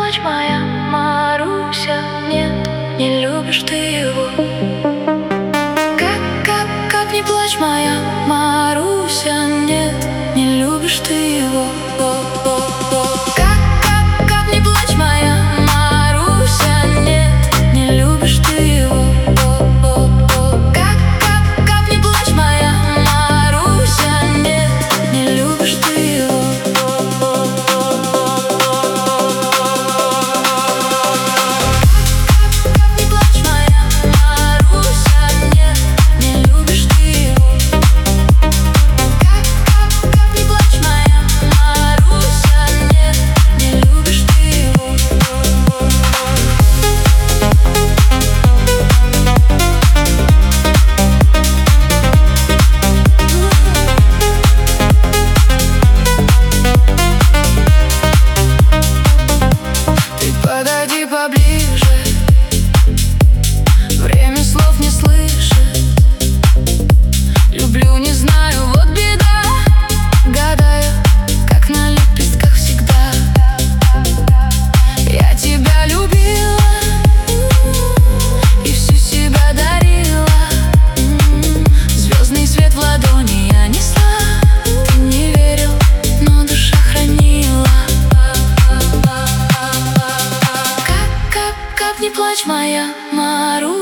плачь, моя Маруся, нет, не любишь ты его. Как не плачь, моя Маруся, нет, не любишь ты его. Как не плачь, моя Маруся, нет, не любишь ты его. Как не плачь, моя Маруся, нет, не любишь ты его. Подойди поближе, время слов не слышит. Люблю, не знаю, вот беда. Гадаю, как на лепестках всегда. Я тебя любила и всю себя дарила. Звездный свет в ладони я несла. Ты не верил, но душа хранила. Как не плачь, моя Маруся.